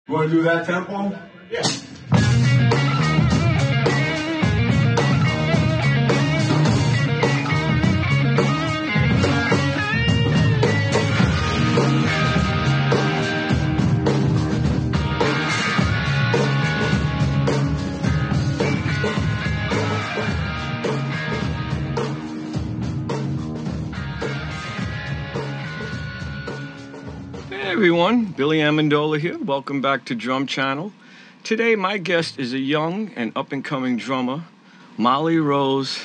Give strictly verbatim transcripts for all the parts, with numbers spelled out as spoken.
You want to do that tempo? Yeah. Hey everyone, Billy Amendola here. Welcome back to Drum Channel. Today my guest is a young and up-and-coming drummer, Molly Rose.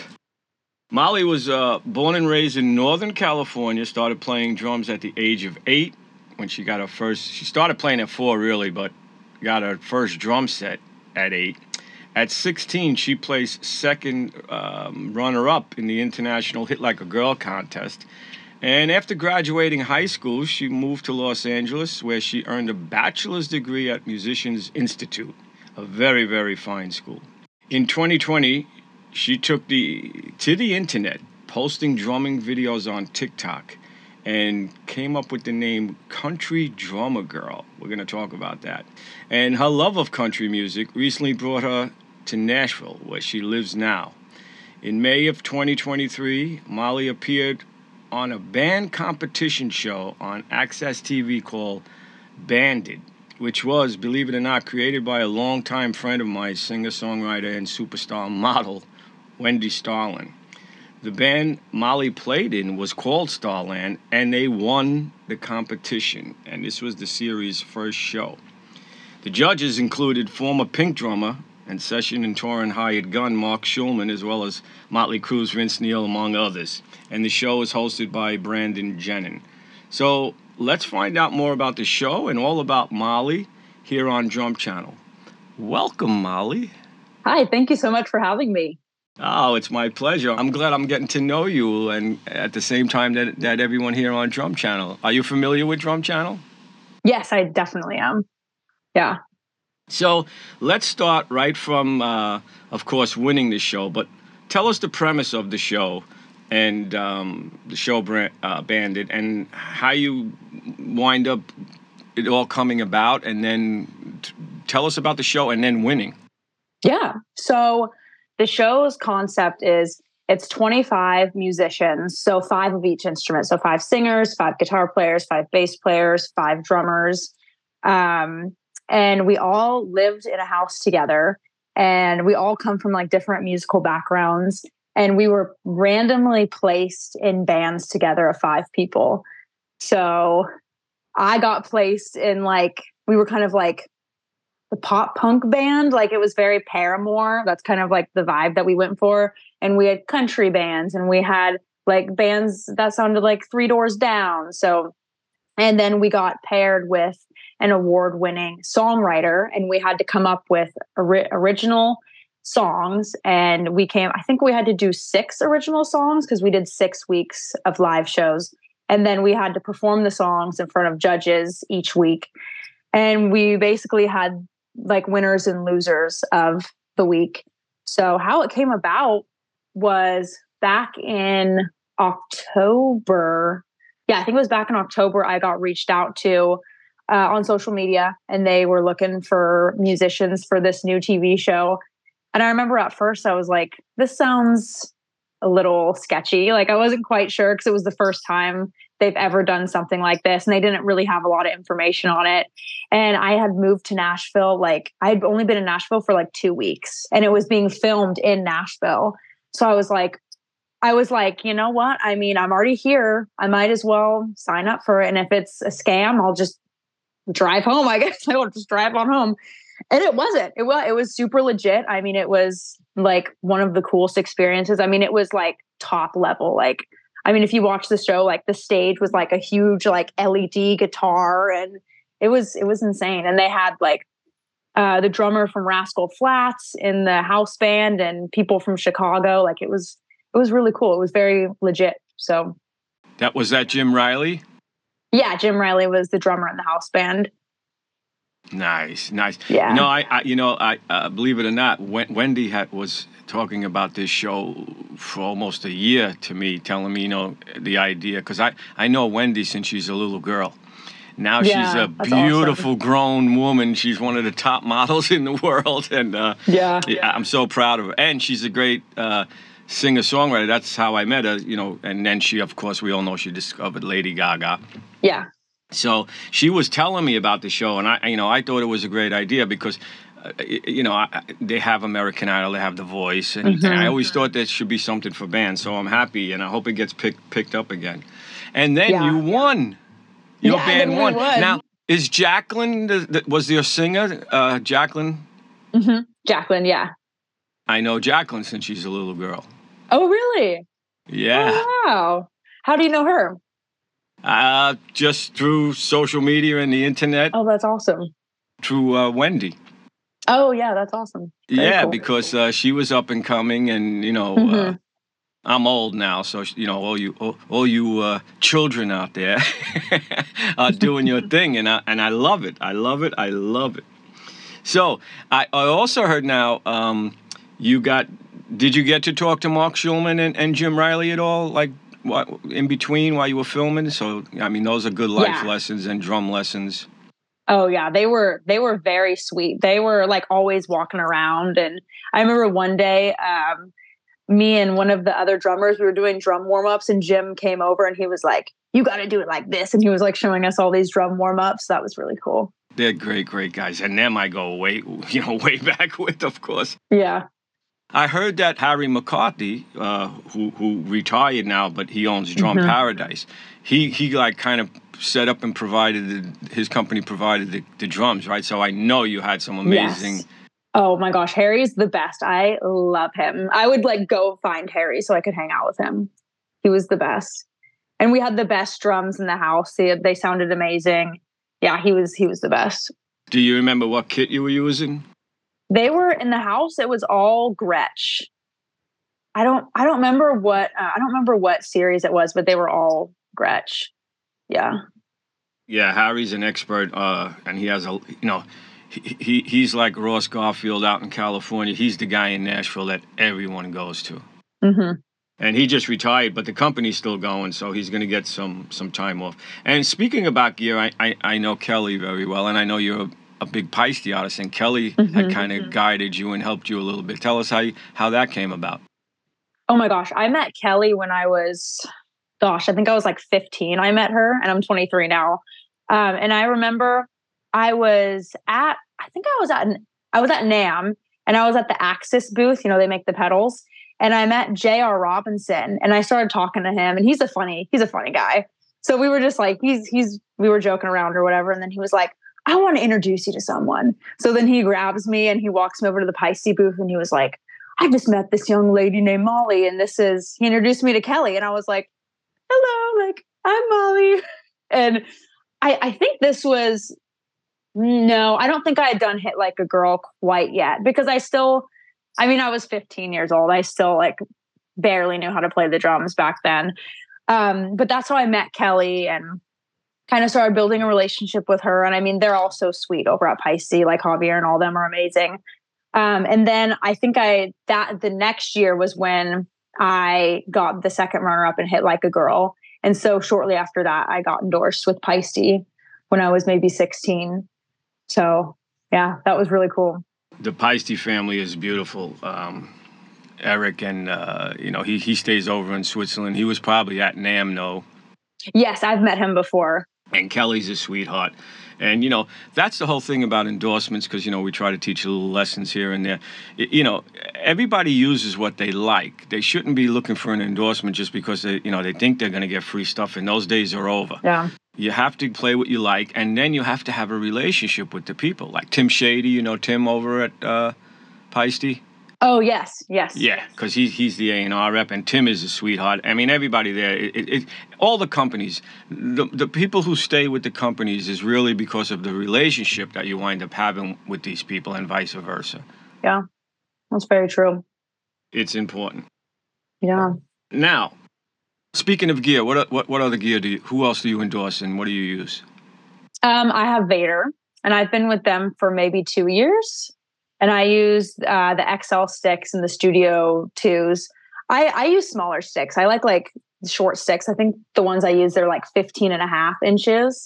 Molly was uh, born and raised in Northern California, started playing drums at the age of eight when she got her first, she started playing at four really, but got her first drum set at eight. At sixteen, she placed second um, runner-up in the International Hit Like a Girl contest. And after graduating high school, she moved to Los Angeles, where she earned a bachelor's degree at Musicians Institute, a very, very fine school. In twenty twenty, she took the to the internet, posting drumming videos on TikTok, and came up with the name Country Drummer Girl. We're going to talk about that. And her love of country music recently brought her to Nashville, where she lives now. In May of twenty twenty-three, Molly appeared on a band competition show on Access T V called Banded, which was, believe it or not, created by a longtime friend of mine, singer-songwriter and superstar model, Wendy Starland. The band Molly played in was called Starland, and they won the competition, and this was the series' first show. The judges included former Pink drummer and session and touring hired gun Mark Schulman, as well as Motley Crue's Vince Neil, among others. And the show was hosted by Brandon Jenin. So let's find out more about the show and all about Molly here on Drum Channel. Welcome, Molly. Hi, thank you so much for having me. Oh, it's my pleasure. I'm glad I'm getting to know you, and at the same time that, that everyone here on Drum Channel. Are you familiar with Drum Channel? Yes, I definitely am. Yeah. So let's start right from, uh, of course, winning the show. But tell us the premise of the show and um, the show brand, uh, Bandit, and how you wind up it all coming about, and then t- tell us about the show and then winning. Yeah. So the show's concept is it's twenty-five musicians, so five of each instrument. So five singers, five guitar players, five bass players, five drummers. Um, and we all lived in a house together, and we all come from like different musical backgrounds. And we were randomly placed in bands together of five people. So I got placed in like, we were kind of like the pop punk band. Like it was very Paramore. That's kind of like the vibe that we went for. And we had country bands, and we had like bands that sounded like Three Doors Down. So, and then we got paired with an award-winning songwriter, and we had to come up with ori- original songs. And we came, I think we had to do six original songs because we did six weeks of live shows. And then we had to perform the songs in front of judges each week. And we basically had like winners and losers of the week. So how it came about was back in October. Yeah, I think it was back in October I got reached out to uh, on social media, and they were looking for musicians for this new T V show. And I remember at first I was like, this sounds a little sketchy. Like I wasn't quite sure because it was the first time they've ever done something like this, and they didn't really have a lot of information on it. And I had moved to Nashville. Like I had only been in Nashville for like two weeks, and it was being filmed in Nashville. So I was like, I was like, you know what? I mean, I'm already here. I might as well sign up for it. And if it's a scam, I'll just drive home. I guess I will just drive on home. And it wasn't. It was. It was super legit. I mean, it was like one of the coolest experiences. I mean, it was like top level. Like, I mean, if you watch the show, like the stage was like a huge like L E D guitar, and it was it was insane. And they had like uh, the drummer from Rascal Flatts in the house band, and people from Chicago. Like it was it was really cool. It was very legit. So that was that Jim Riley. Yeah, Jim Riley was the drummer in the house band. Nice, nice. Yeah. You know, I, I you know, I uh, believe it or not, Wendy had, was talking about this show for almost a year to me, telling me, you know, the idea, because I, I know Wendy since she's a little girl, Now Yeah, she's a that's beautiful grown woman. She's one of the top models in the world, and uh, Yeah. yeah, I'm so proud of her. And she's a great uh, singer-songwriter. That's how I met her, you know. And then she, of course, we all know she discovered Lady Gaga. Yeah. So she was telling me about the show, and I, you know, I thought it was a great idea because, uh, you know, I, they have American Idol, they have The Voice, and, Mhm. and I always thought there should be something for bands. So I'm happy, and I hope it gets picked picked up again. And then Yeah. you won. Your Yeah, band then we won. won. Now, is Jacqueline, the, the, was your singer, uh, Jacqueline? hmm Jacqueline, yeah. I know Jacqueline since she's a little girl. Oh, really? Yeah. Oh, wow. How do you know her? Uh, just through social media and the internet, Oh, that's awesome. through uh, Wendy. Oh, yeah, that's awesome. Very Yeah, cool. because uh, she was up and coming, and you know, Mhm. uh, I'm old now, so you know, all you all, all you uh, children out there are doing your thing, and I and I love it. I love it. I love it. So I, I also heard now um, you got. Did you get to talk to Mark Schulman and, and Jim Riley at all? Like what, in between while you were filming? So I mean, those are good life Yeah. lessons and drum lessons. Oh yeah, they were they were very sweet. They were like always walking around, and I remember one day, um, me and one of the other drummers, we were doing drum warm ups, and Jim came over and he was like, "You got to do it like this," and he was like showing us all these drum warm ups. That was really cool. They're great, great guys, and them I go way, you know, way back with, of course. Yeah. I heard that Harry McCarthy, uh, who who retired now, but he owns Drum Mhm. Paradise. He he like kind of set up and provided the, his company provided the, the drums, right? So I know you had some amazing. Yes. Oh my gosh, Harry's the best. I love him. I would like go find Harry so I could hang out with him. He was the best. And we had the best drums in the house. They, they sounded amazing. Yeah, he was he was the best. Do you remember what kit you were using? They were in the house. It was all Gretsch. I don't I don't remember what uh, I don't remember what series it was, but they were all Gretsch. Yeah. Yeah, Harry's an expert, uh, and he has a you know. He, he he's like Ross Garfield out in California. He's the guy in Nashville that everyone goes to. Mm-hmm. And he just retired, but the company's still going, so he's going to get some some time off. And speaking about gear, I, I, I know Kelly very well, and I know you're a, a big Paiste artist, and Kelly Mm-hmm. had kind of guided you and helped you a little bit. Tell us how you, how that came about. Oh my gosh, I met Kelly when I was, gosh, I think I was like fifteen. I met her, and I'm twenty-three now. Um, and I remember I was at, I think I was at, I was at NAMM, and I was at the Axis booth. You know, they make the pedals, and I met J R. Robinson, and I started talking to him, and he's a funny, he's a funny guy. So we were just like, he's, he's, we were joking around or whatever, and then he was like, I want to introduce you to someone. So then he grabs me and he walks me over to the Paiste booth, and he was like, I just met this young lady named Molly, and this is, he introduced me to Kelly, and I was like, hello, like, I'm Molly. And I, I think this was, no, I don't think I had done Hit Like a Girl quite yet, because I still, I mean, I was fifteen years old. I still like barely knew how to play the drums back then. Um, but that's how I met Kelly and kind of started building a relationship with her. And I mean, they're all so sweet over at Paiste, like Javier and all them are amazing. Um, and then I think I, that the next year was when I got the second runner up in Hit Like a Girl. And so shortly after that, I got endorsed with Paiste when I was maybe sixteen. So yeah, that was really cool. The Paiste family is beautiful. Um, Eric and, uh, you know, he, he stays over in Switzerland. He was probably at NAMM, though. Yes, I've met him before. And Kelly's a sweetheart. And, you know, that's the whole thing about endorsements, because, you know, we try to teach little lessons here and there. Y- You know, everybody uses what they like. They shouldn't be looking for an endorsement just because, they, you know, they think they're going to get free stuff, and those days are over. Yeah. You have to play what you like, and then you have to have a relationship with the people. Like Tim Shady, you know, Tim over at uh, Paiste? Oh, yes, yes. Yeah, because he, he's the A and R rep, and Tim is a sweetheart. I mean, everybody there, it, it, it, all the companies, the, the people who stay with the companies is really because of the relationship that you wind up having with these people, and vice versa. Yeah, that's very true. It's important. Yeah. Now, speaking of gear, what what what other gear do you, who else do you endorse, and what do you use? Um, I have Vader, and I've been with them for maybe two years. And I use uh, the X L sticks and the Studio twos. I, I use smaller sticks. I like like short sticks. I think the ones I use, they're like fifteen and a half inches.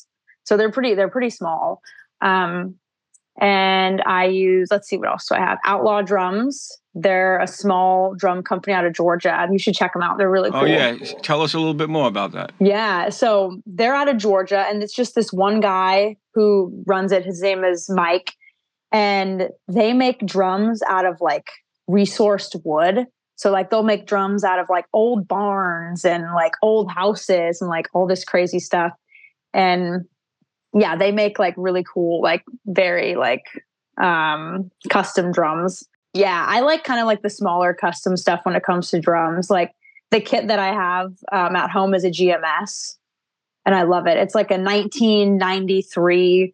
So they're pretty, they're pretty small. Um, and I use, let's see, what else do I have? Outlaw Drums. They're a small drum company out of Georgia. You should check them out. They're really cool. Oh, yeah. Tell us a little bit more about that. Yeah. So they're out of Georgia, and it's just this one guy who runs it. His name is Mike. And they make drums out of like resourced wood. So like they'll make drums out of like old barns and like old houses and like all this crazy stuff. And yeah, they make like really cool, like very like um, custom drums. Yeah, I like kind of like the smaller custom stuff when it comes to drums. Like the kit that I have um, at home is a G M S, and I love it. It's like a nineteen ninety-three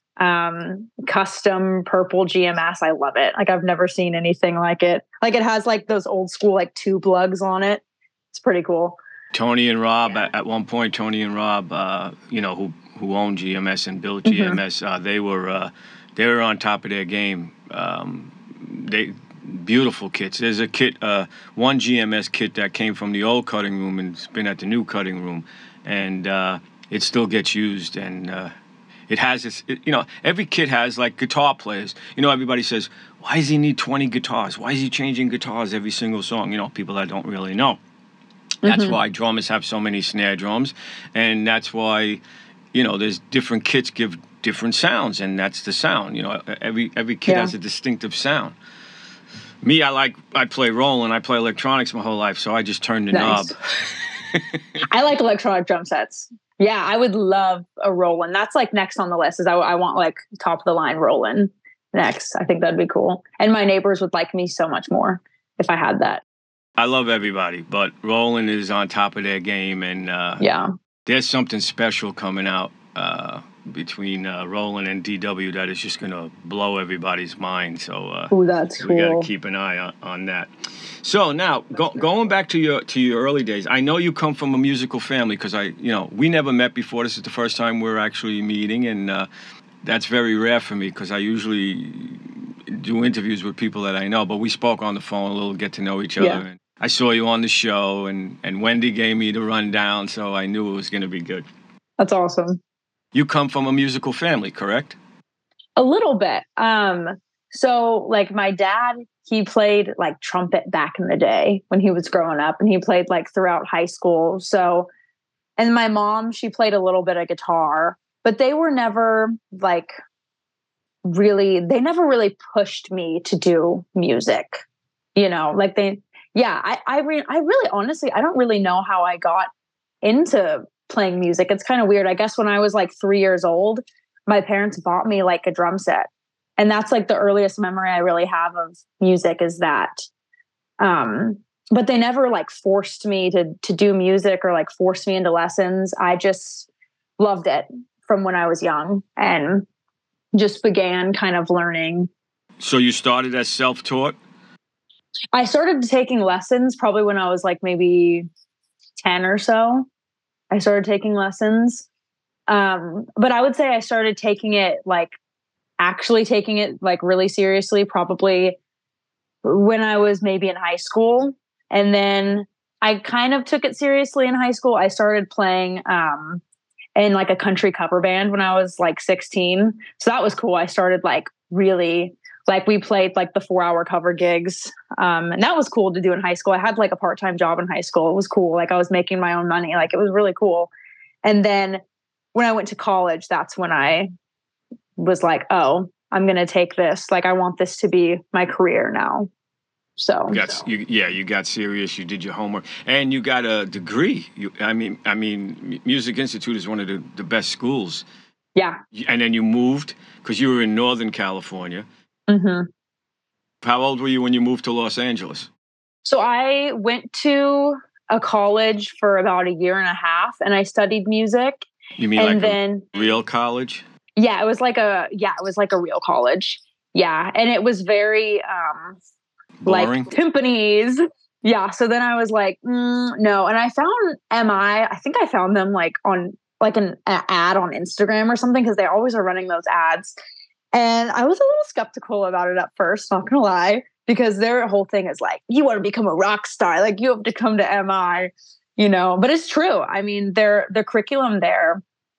um, custom purple G M S. I love it. Like I've never seen anything like it. Like it has like those old school like tube lugs on it. It's pretty cool. Tony and Rob, yeah. at, at one point, Tony and Rob, uh, you know, who who owned G M S and built G M S, mm-hmm. uh, they were uh, they were on top of their game. Um, they beautiful kits. There's a kit, uh, one G M S kit that came from the old cutting room and it's been at the new cutting room, and uh, it still gets used. And uh, it has this, it, you know, every kit has like guitar players. You know, everybody says, why does he need twenty guitars? Why is he changing guitars every single song? You know, people that don't really know. That's mm-hmm. why drummers have so many snare drums, and that's why, you know, there's different kits give different sounds, and that's the sound. You know, every every kit yeah. has a distinctive sound. Me, I like I play Roland. I play electronics my whole life, so I just turn the nice. knob. I like electronic drum sets. Yeah, I would love a Roland. That's like next on the list. Is I, I want like top of the line Roland next. I think that'd be cool, and my neighbors would like me so much more if I had that. I love everybody, but Roland is on top of their game, and uh, yeah, there's something special coming out uh, between uh, Roland and D W that is just going to blow everybody's mind. So, uh, ooh, that's we cool. got to keep an eye on, on that. So now, go, going back to your to your early days, I know you come from a musical family because I, you know, we never met before. This is the first time we're actually meeting, and uh, that's very rare for me because I usually do interviews with people that I know. But we spoke on the phone a little, get to know each other. Yeah. And I saw you on the show, and, and Wendy gave me the rundown, so I knew it was going to be good. That's awesome. You come from a musical family, correct? A little bit. Um, so, like, my dad, he played, like, trumpet back in the day when he was growing up, and he played, like, throughout high school. So, and my mom, she played a little bit of guitar, but they were never, like, really, they never really pushed me to do music, you know? Like, they... Yeah, I I, re- I really honestly, I don't really know how I got into playing music. It's kind of weird. I guess when I was like three years old, my parents bought me like a drum set. And that's like the earliest memory I really have of music is that. Um, but they never like forced me to to do music or like forced me into lessons. I just loved it from when I was young and just began kind of learning. So you started as self-taught? I started taking lessons probably when I was like maybe ten or so. I started taking lessons. Um, but I would say I started taking it like actually taking it like really seriously probably when I was maybe in high school. And then I kind of took it seriously in high school. I started playing um, in like a country cover band when I was like sixteen. So that was cool. I started like really... Like we played like the four hour cover gigs. Um, and that was cool to do in high school. I had like a part-time job in high school. It was cool. Like I was making my own money. Like it was really cool. And then when I went to college, that's when I was like, oh, I'm going to take this. Like I want this to be my career now. So, you got, you, yeah, you got serious. You did your homework and you got a degree. You, I mean, I mean, Music Institute is one of the, the best schools. Yeah. And then you moved because you were in Northern California. Mm-hmm. How old were you when you moved to Los Angeles? So I went to a college for about a year and a half and I studied music. You mean and like then, a real college? Yeah, it was like a, yeah, it was like a real college. Yeah. And it was very, um, boring. Like timpanis. Yeah. So then I was like, mm, no. And I found M I, I think I found them like on like an a ad on Instagram or something because they always are running those ads. And I was a little skeptical about it at first, not gonna lie, because their whole thing is like, you want to become a rock star, like you have to come to M I, you know. But it's true. I mean, their the curriculum there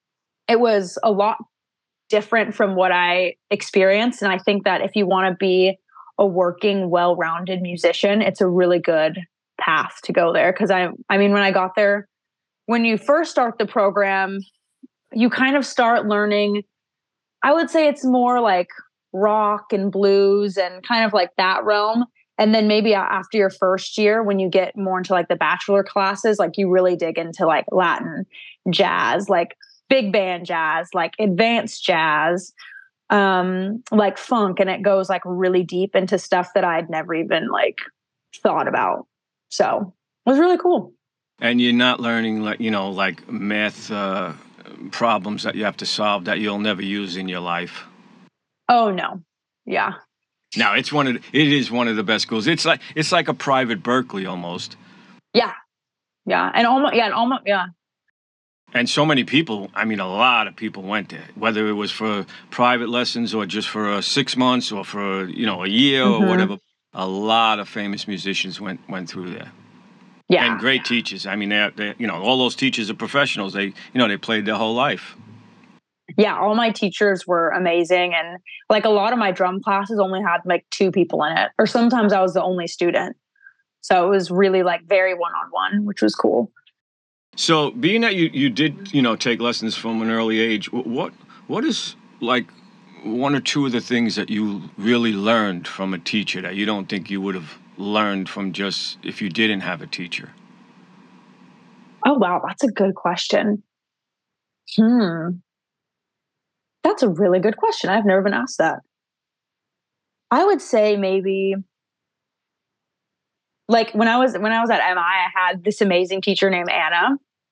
it was a lot different from what I experienced. And I think that if you want to be a working, well-rounded musician, it's a really good path to go there. Cause I, I mean, when I got there, when you first start the program, you kind of start learning, I would say it's more like rock and blues and kind of like that realm. And then maybe after your first year, when you get more into like the bachelor classes, like you really dig into like Latin jazz, like big band jazz, like advanced jazz, um, like funk. And it goes like really deep into stuff that I'd never even like thought about. So it was really cool. And you're not learning like, you know, like math uh, problems that you have to solve that you'll never use in your life. Oh no. Yeah. Now it's one of the, it is one of the best schools. It's like it's like a private Berkeley almost. Yeah. Yeah. And almost yeah, and almost yeah. And so many people, I mean, a lot of people went there, whether it was for private lessons or just for uh, six months or for, you know, a year mm-hmm. or whatever. A lot of famous musicians went went through there. Yeah. And great teachers. I mean, they're, they you know, all those teachers are professionals. They, you know, they played their whole life. Yeah, all my teachers were amazing. And like a lot of my drum classes only had like two people in it. Or sometimes I was the only student. So it was really like very one-on-one, which was cool. So being that you, you did, you know, take lessons from an early age, what what is like one or two of the things that you really learned from a teacher that you don't think you would have learned from just if you didn't have a teacher? Oh, wow. That's a good question. Hmm. That's a really good question. I've never been asked that. I would say maybe like when I was when I was at M I, I had this amazing teacher named Anna.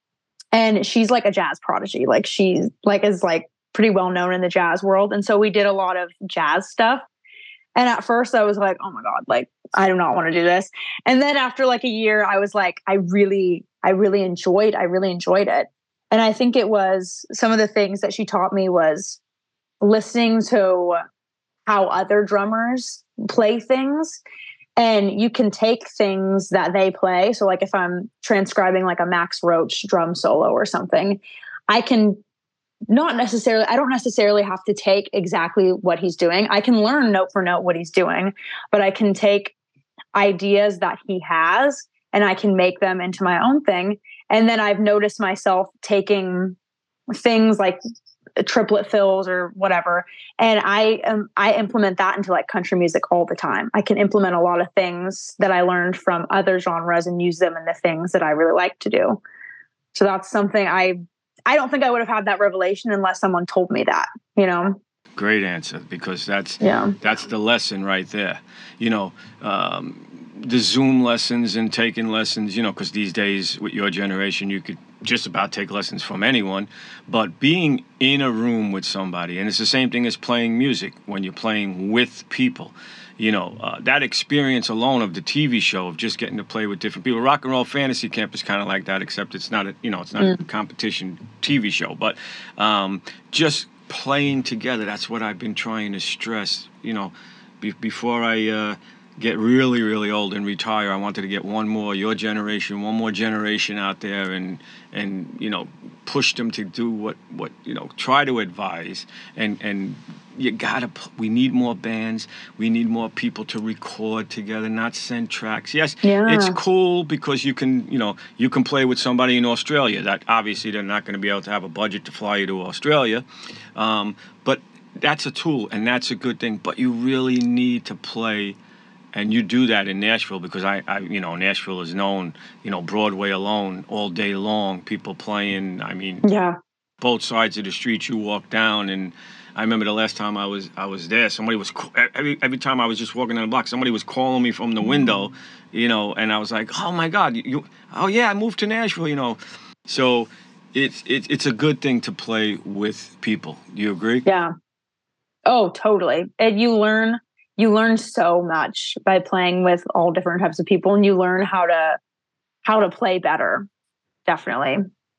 And she's like a jazz prodigy. Like she's like is like pretty well known in the jazz world. And so we did a lot of jazz stuff. And at first I was like, oh my God, like I do not want to do this. And then after like a year, I was like, I really, I really enjoyed, I really enjoyed it. And I think it was some of the things that she taught me was listening to how other drummers play things. And you can take things that they play. So like if I'm transcribing like a Max Roach drum solo or something, I can not necessarily, I don't necessarily have to take exactly what he's doing. I can learn note for note what he's doing, but I can take ideas that he has and I can make them into my own thing. And then I've noticed myself taking things like triplet fills or whatever. And I um, I implement that into like country music all the time. I can implement a lot of things that I learned from other genres and use them in the things that I really like to do. So that's something I, I don't think I would have had that revelation unless someone told me that, you know? Great answer, because that's, yeah. that's the lesson right there. You know, um, the Zoom lessons and taking lessons, you know, because these days with your generation, you could just about take lessons from anyone, but being in a room with somebody, and it's the same thing as playing music when you're playing with people, you know, uh, that experience alone of the T V show of just getting to play with different people. Rock and Roll Fantasy Camp is kind of like that, except it's not a, you know, it's not mm. a competition T V show, but um, just playing together. That's what I've been trying to stress, you know, be- before I uh, get really, really old and retire. I wanted to get one more, your generation, one more generation out there and, and, you know, push them to do what, what, you know, try to advise. And, and you gotta, we need more bands. We need more people to record together, not send tracks. Yes, yeah. It's cool because you can, you know, you can play with somebody in Australia that obviously they're not going to be able to have a budget to fly you to Australia. Um, but that's a tool and that's a good thing. But you really need to play. And you do that in Nashville because I, I, you know, Nashville is known, you know, Broadway alone, all day long, people playing. I mean, yeah, both sides of the street you walk down. And I remember the last time I was, I was there, somebody was, every, every time I was just walking down the block, somebody was calling me from the window, you know, and I was like, oh my God, you, you oh yeah, I moved to Nashville, you know. So it's, it's, it's a good thing to play with people. Do you agree? Yeah. Oh, totally. And you learn, You learn so much by playing with all different types of people, and you learn how to how to play better. Definitely.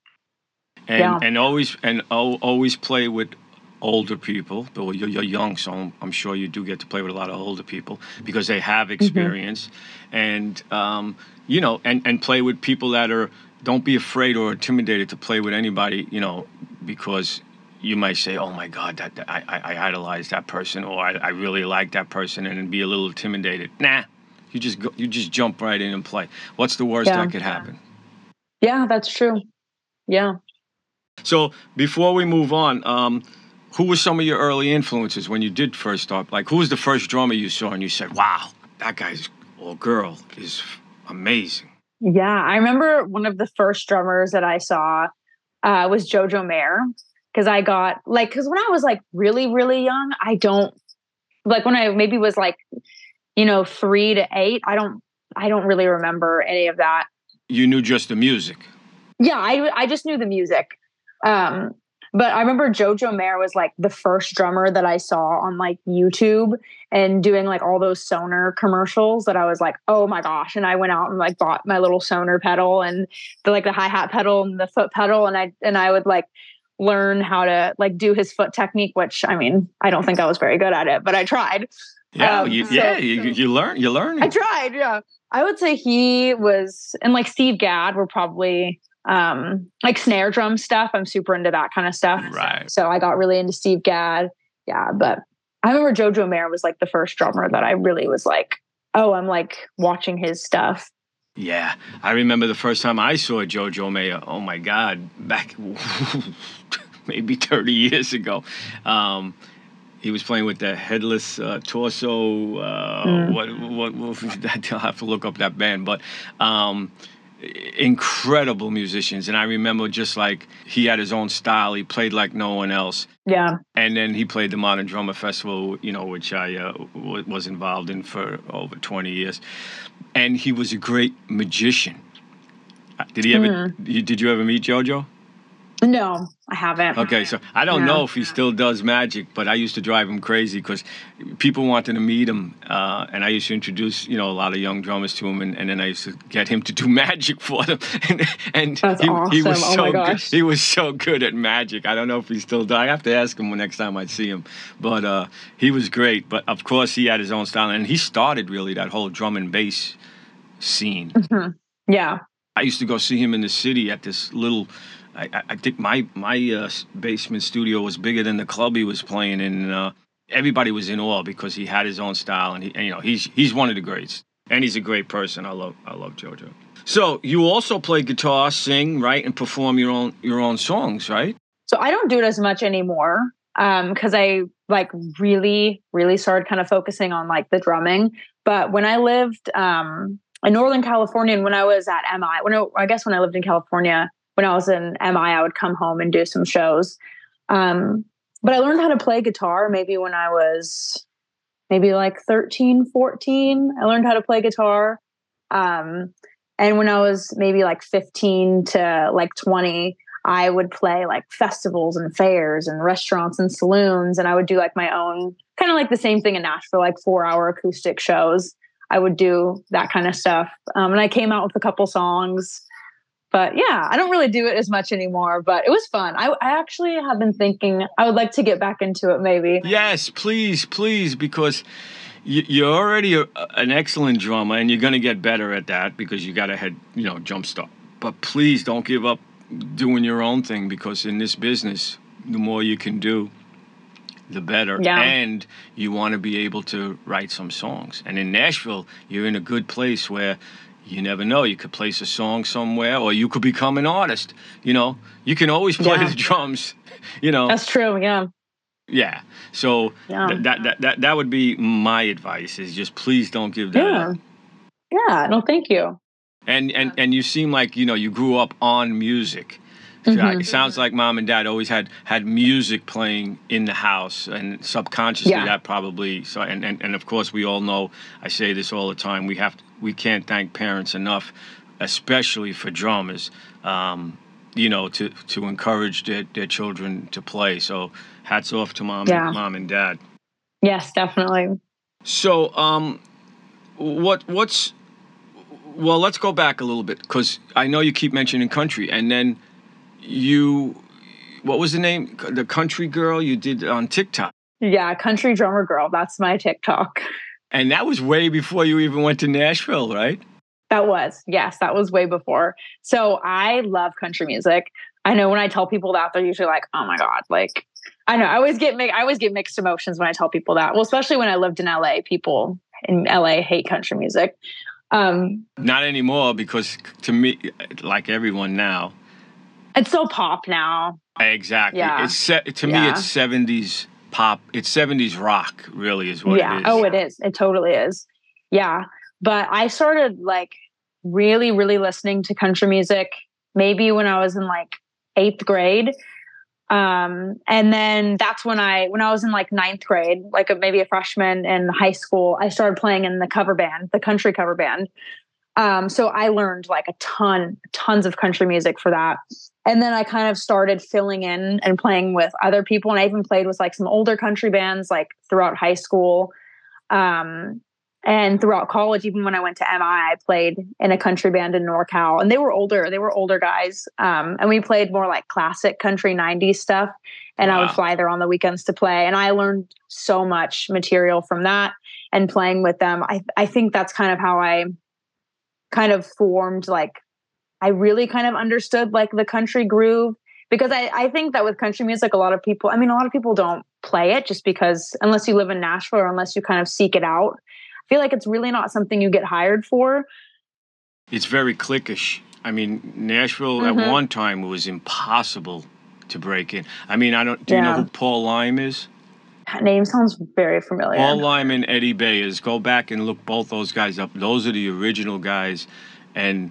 And yeah. and always and always play with older people. But you're, you're young, so I'm, I'm sure you do get to play with a lot of older people because they have experience. Mm-hmm. And um, you know, and, and play with people that are don't be afraid or intimidated to play with anybody. You know, because you might say, "Oh my God, that, that I, I I idolize that person," or I, "I really like that person," and then be a little intimidated. Nah, you just go, you just jump right in and play. What's the worst Yeah. that could happen? Yeah, that's true. Yeah. So before we move on, um, who were some of your early influences when you did first start? Like, who was the first drummer you saw and you said, "Wow, that guy's or girl is amazing"? Yeah, I remember one of the first drummers that I saw uh, was Jojo Mayer, because I got like because when I was like really really young, I don't like when I maybe was like you know three to eight. I don't I don't really remember any of that. You knew just the music. Yeah, I I just knew the music. Um, but I remember Jojo Mayer was like the first drummer that I saw on like YouTube and doing like all those Sonar commercials that I was like, oh my gosh. And I went out and like bought my little Sonar pedal and the like the hi-hat pedal and the foot pedal. And I and I would like learn how to like do his foot technique, which I mean, I don't think I was very good at it, but I tried. Yeah, Um, you, so- yeah, you, you learn, you learn. I tried, yeah. I would say he was, and like Steve Gadd were probably um, like snare drum stuff. I'm super into that kind of stuff. Right. So I got really into Steve Gadd. Yeah, but I remember Jojo Mayer was like the first drummer that I really was like, oh, I'm like watching his stuff. Yeah, I remember the first time I saw Jojo Mayer. Oh my God, back maybe thirty years ago. Um, He was playing with the Headless uh, Torso. Uh, mm. What? What? what I'll have to look up that band, but um, incredible musicians. And I remember just like he had his own style. He played like no one else. Yeah. And then he played the Modern Drummer Festival, you know, which I uh, w- was involved in for over twenty years. And he was a great magician. Did he ever? Mm. Did you ever meet JoJo? No, I haven't. Okay, so I don't yeah. know if he still does magic, but I used to drive him crazy because people wanted to meet him, uh, and I used to introduce, you know, a lot of young drummers to him, and, and then I used to get him to do magic for them. and and That's he, awesome. he was oh so my gosh. good. He was so good at magic. I don't know if he still does. I have to ask him next time I see him. But uh, he was great. But of course, he had his own style, and he started really that whole drum and bass scene. Mm-hmm. Yeah. I used to go see him in the city at this little. I, I think my my uh, basement studio was bigger than the club he was playing in. And, uh, everybody was in awe because he had his own style, and, he, and you know he's he's one of the greats, and he's a great person. I love I love JoJo. So you also play guitar, sing, write, and perform your own your own songs, right? So I don't do it as much anymore because um, I like really really started kind of focusing on like the drumming. But when I lived um, in Northern California, and when I was at M I, when I, I guess when I lived in California. When I was in M I, I would come home and do some shows. Um, but I learned how to play guitar maybe when I was maybe like thirteen, fourteen. I learned how to play guitar. Um, and when I was maybe like fifteen to like twenty, I would play like festivals and fairs and restaurants and saloons. And I would do like my own, kind of like the same thing in Nashville, like four hour acoustic shows. I would do that kind of stuff. Um, and I came out with a couple songs. But yeah, I don't really do it as much anymore, but it was fun. I, I actually have been thinking I would like to get back into it maybe. Yes, please, please, because you, you're already a, an excellent drummer and you're going to get better at that because you got to head, you know, jumpstart. But please don't give up doing your own thing because in this business, the more you can do, the better. Yeah. And you want to be able to write some songs. And in Nashville, you're in a good place where you never know. You could place a song somewhere, or you could become an artist. You know, you can always play yeah. the drums. You know, that's true. Yeah, yeah. So yeah. Th- that that that that would be my advice: is just please don't give that yeah. up. Yeah. No, thank you. And and and you seem like you know you grew up on music. So mm-hmm. It sounds like mom and dad always had had music playing in the house, and subconsciously yeah. that probably. So and, and and of course we all know. I say this all the time. We have to, we can't thank parents enough, especially for drummers. Um, you know, to to encourage their, their children to play. So hats off to mom, yeah. and, mom and dad. Yes, definitely. So um, what what's well, let's go back a little bit because I know you keep mentioning country, and then. You, what was the name? The country girl you did on TikTok. Yeah, country drummer girl. That's my TikTok. And that was way before you even went to Nashville, right? That was, yes, that was way before. So I love country music. I know when I tell people that, they're usually like, "Oh my god!" Like, I know I always get mi- I always get mixed emotions when I tell people that. Well, especially when I lived in L A, people in L A hate country music. Um, Not anymore, because to me, like everyone now, it's so pop now. exactly. Yeah. It's se- to me, Yeah. it's seventies pop. It's seventies rock, really, is what Yeah. it is. Oh, it is. It totally is. Yeah. But I started like really, really listening to country music maybe when I was in like eighth grade. Um, and then that's when I, when I was in like ninth grade, like a, maybe a freshman in high school, I started playing in the cover band, the country cover band. Um, so I learned like a ton, tons of country music for that. And then I kind of started filling in and playing with other people. And I even played with like some older country bands, like throughout high school. Um, and throughout college, even when I went to M I, I played in a country band in NorCal, and they were older. They were older guys. Um, and we played more like classic country nineties stuff. And wow. I would fly there on the weekends to play. And I learned so much material from that and playing with them. I, I think that's kind of how I kind of formed, like, I really kind of understood like the country groove, because I, I think that with country music, a lot of people, I mean, a lot of people don't play it just because, unless you live in Nashville or unless you kind of seek it out, I feel like it's really not something you get hired for. It's very cliquish. I mean, Nashville mm-hmm. at one time was impossible to break in. I mean, I don't, do yeah. you know who Paul Lime is? That name sounds very familiar. Paul Lime and Eddie Bayers. Go back and look both those guys up. Those are the original guys. And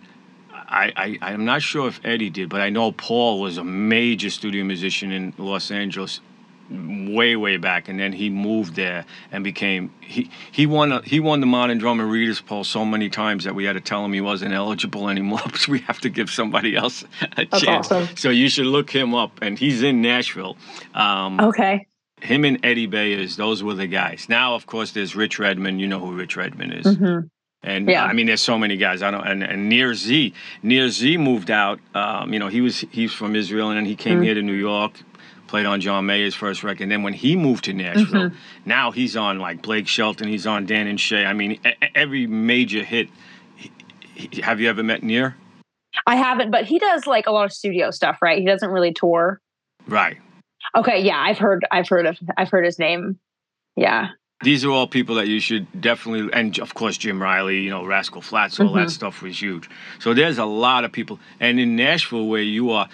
I, I, I'm not sure if Eddie did, but I know Paul was a major studio musician in Los Angeles way, way back. And then he moved there and became, he, he won a, he won the Modern Drummer Readers Poll so many times that we had to tell him he wasn't eligible anymore, because we have to give somebody else a That's chance. Awesome. So you should look him up. And he's in Nashville. Um, okay. Him and Eddie Bayers, those were the guys. Now, of course, there's Rich Redmond. You know who Rich Redmond is. Mm-hmm. And yeah. I mean, there's so many guys. I don't. And, and Nir Z, Nir Z moved out. Um, you know, he was he's from Israel, and then he came mm-hmm. here to New York, played on John Mayer's first record. And then when he moved to Nashville, mm-hmm. now he's on like Blake Shelton. He's on Dan and Shay. I mean, a- every major hit. He, he, have you ever met Nir? I haven't, but he does like a lot of studio stuff, right? He doesn't really tour. Right. Okay. Yeah, I've heard. I've heard of. I've heard his name. Yeah. These are all people that you should definitely, and of course Jim Riley, you know, Rascal Flatts, all mm-hmm. that stuff was huge. So there's a lot of people. And in Nashville, where you are,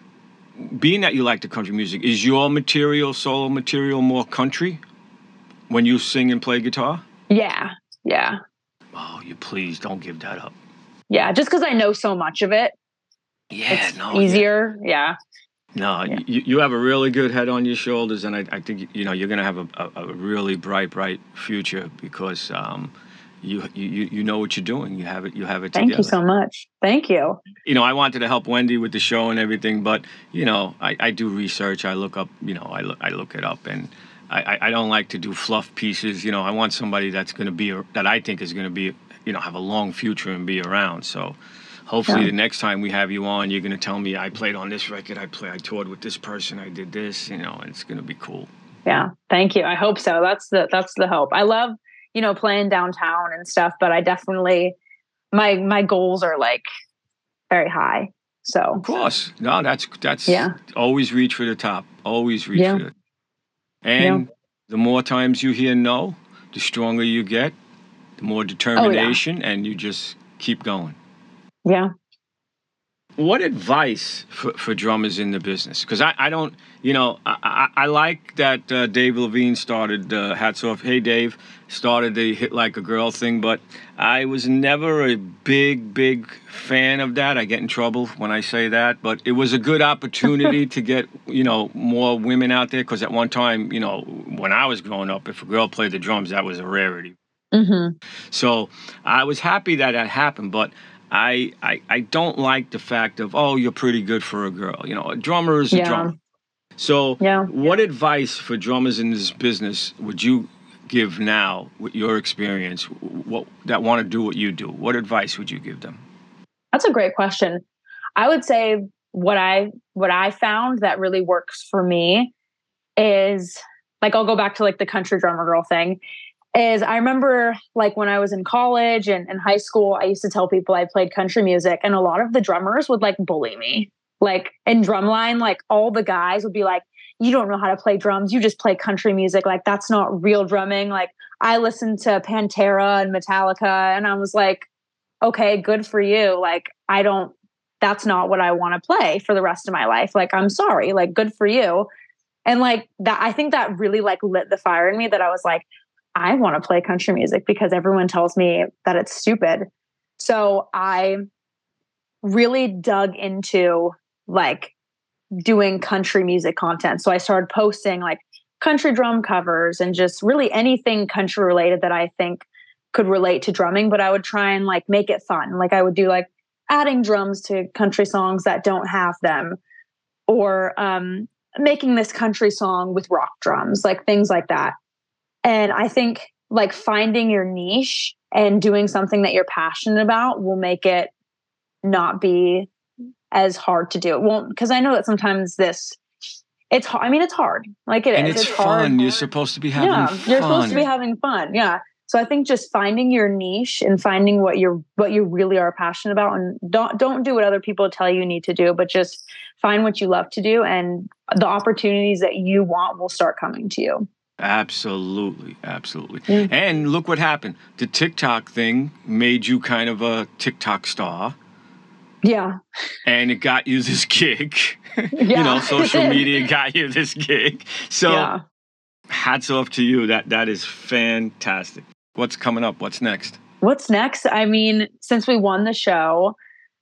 being that you like the country music, is your material, solo material, more country when you sing and play guitar? Yeah, yeah. Oh, you please don't give that up. Yeah, just because I know so much of it. Yeah, it's no. easier, yeah. yeah. No, yeah. you, you have a really good head on your shoulders, and I, I think, you know, you're going to have a, a, a really bright, bright future, because um, you, you you know what you're doing. You have it you have it Thank together. you so much. Thank you. You know, I wanted to help Wendy with the show and everything, but, you know, I, I do research. I look up, you know, I look, I look it up, and I, I don't like to do fluff pieces. You know, I want somebody that's going to be, that I think is going to be, you know, have a long future and be around. So hopefully yeah. the next time we have you on, you're going to tell me I played on this record, I play, I toured with this person, I did this, you know, and it's going to be cool. Yeah, thank you. I hope so. That's the that's the hope. I love, you know, playing downtown and stuff, but I definitely, my my goals are like very high. So of course, no, that's that's yeah. Always reach for the top. Always reach yeah. for it. And yeah. the more times you hear no, the stronger you get, the more determination, oh, yeah. and you just keep going. Yeah. What advice for, for drummers in the business? Because I, I don't, you know, I, I, I like that uh, Dave Levine started, uh, hats off, hey Dave, started the Hit Like a Girl thing, but I was never a big, big fan of that. I get in trouble when I say that, but it was a good opportunity to get, you know, more women out there, because at one time, you know, when I was growing up, if a girl played the drums, that was a rarity. Mm-hmm. So I was happy that that happened, but I, I I don't like the fact of, oh, you're pretty good for a girl. You know, a drummer is a yeah. drummer. So yeah. what advice for drummers in this business would you give now with your experience, what, that want to do what you do? What advice would you give them? That's a great question. I would say what I what I found that really works for me is, like, I'll go back to like the country drummer girl thing. Is I remember like when I was in college and in high school, I used to tell people I played country music, and a lot of the drummers would like bully me. Like in Drumline, like all the guys would be like, you don't know how to play drums. You just play country music. Like that's not real drumming. Like I listened to Pantera and Metallica and I was like, okay, good for you. Like I don't, that's not what I want to play for the rest of my life. Like, I'm sorry, like good for you. And like that, I think that really like lit the fire in me that I was like, I want to play country music because everyone tells me that it's stupid. So I really dug into like doing country music content. So I started posting like country drum covers and just really anything country related that I think could relate to drumming, but I would try and like make it fun. Like I would do like adding drums to country songs that don't have them, or um, making this country song with rock drums, like things like that. And I think like finding your niche and doing something that you're passionate about will make it not be as hard to do. It won't, because I know that sometimes this, it's hard. I mean, it's hard. Like it and is. it's, it's fun. hard. You're supposed to be having yeah, fun. You're supposed to be having fun. Yeah. So I think just finding your niche and finding what you're what you really are passionate about, and don't don't do what other people tell you need to do, but just find what you love to do, and the opportunities that you want will start coming to you. Absolutely, absolutely. Yeah. And look what happened. The TikTok thing made you kind of a TikTok star. Yeah. And it got you this gig. Yeah, you know, social media got you this gig. So yeah. Hats off to you. That that is fantastic. What's coming up? What's next? What's next? I mean, since we won the show,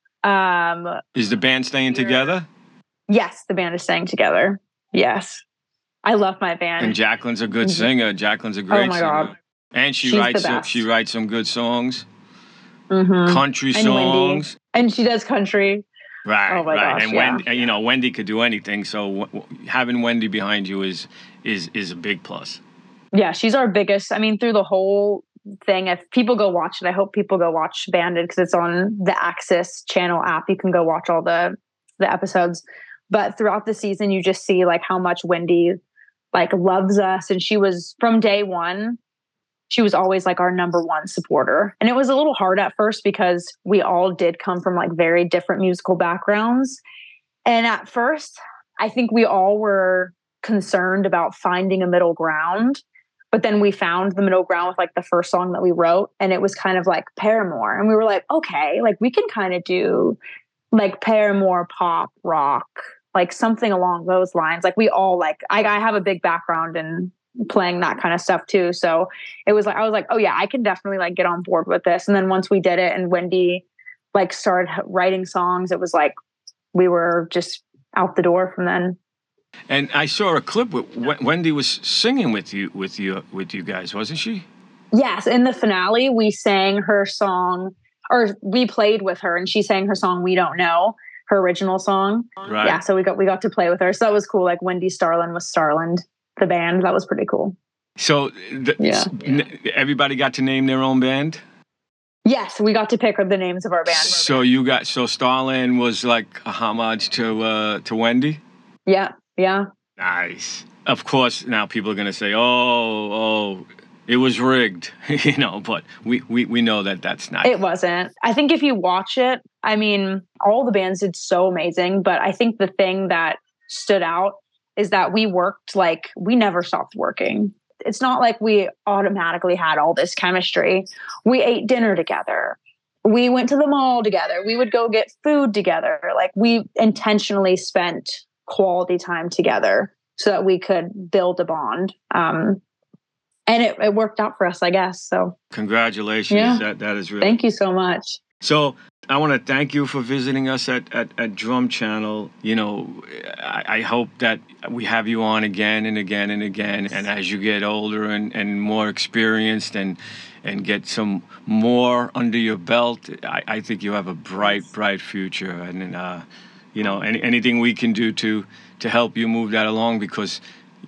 um, is the band staying together? Yes, the band is staying together. Yes. I love my band. And Jacqueline's a good singer. Jacqueline's a great oh my singer. God. And she She's writes the some, best. she writes some good songs. Mm-hmm. Country and songs. Wendy. And she does country. Right, oh my right. Gosh, and yeah. Wendy, you know, Wendy could do anything. So w- w- having Wendy behind you is is is a big plus. Yeah, she's our biggest. I mean, through the whole thing, if people go watch it, I hope people go watch Banded because it's on the Axis channel app. You can go watch all the the episodes. But throughout the season, you just see like how much Wendy like loves us, and she was from day one. She was always like our number one supporter. And it was a little hard at first because we all did come from like very different musical backgrounds. And at first, I think we all were concerned about finding a middle ground. But then we found the middle ground with like the first song that we wrote. And it was kind of like Paramore. And we were like, okay, like we can kind of do like Paramore, pop, rock, like something along those lines. Like we all like, I, I have a big background in playing that kind of stuff too. So it was like, I was like, oh yeah, I can definitely like get on board with this. And then once we did it and Wendy like started writing songs, it was like, we were just out the door from then. And I saw a clip with w- Wendy was singing with you, with you, with you guys, wasn't she? Yes. In the finale, we sang her song, or we played with her and she sang her song, We Don't Know, her original song. Right. Yeah. So we got, we got to play with her. So that was cool. Like Wendy Starland was Starland. The band. That was pretty cool. So the, yeah. n- everybody got to name their own band? Yes, we got to pick the names of our band. So you got so Starland was like a homage to uh, to Wendy? Yeah, yeah. Nice. Of course, now people are gonna say, "Oh, oh, it was rigged," you know. But we, we we know that that's not. It wasn't. I think if you watch it, I mean, all the bands did so amazing. But I think the thing that stood out is that we worked like we never stopped working. It's not like we automatically had all this chemistry. We ate dinner together. We went to the mall together. We would go get food together. Like we intentionally spent quality time together so that we could build a bond. Um, and it, it worked out for us, I guess. So congratulations. Yeah. That that is really. Thank you so much. So I want to thank you for visiting us at, at, at Drum Channel. You know, I, I hope that we have you on again and again and again. And as you get older and, and more experienced and and get some more under your belt, I, I think you have a bright, bright future. And, uh, you know, any, anything we can do to, to help you move that along, because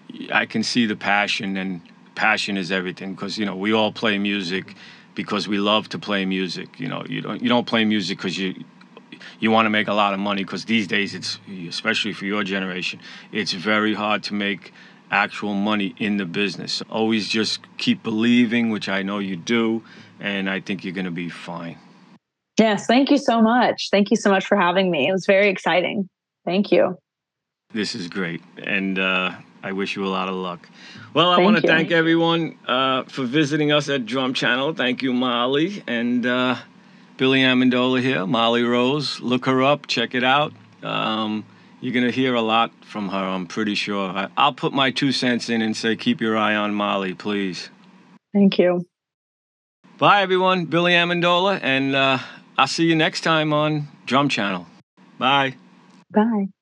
I can see the passion, and passion is everything. Because, you know, we all play music because we love to play music. You know, you don't you don't play music because you you want to make a lot of money, because these days it's, especially for your generation, it's very hard to make actual money in the business. Always just keep believing, which I know you do, and I think you're going to be fine. Yes, thank you so much. Thank you so much for having me. It was very exciting. Thank you. This is great. And uh, I wish you a lot of luck. Well, I Thank want to you. thank everyone uh, for visiting us at Drum Channel. Thank you, Molly. And uh, Billy Amendola here, Molly Rose. Look her up. Check it out. Um, you're going to hear a lot from her, I'm pretty sure. I, I'll put my two cents in and say keep your eye on Molly, please. Thank you. Bye, everyone. Billy Amendola. And uh, I'll see you next time on Drum Channel. Bye. Bye.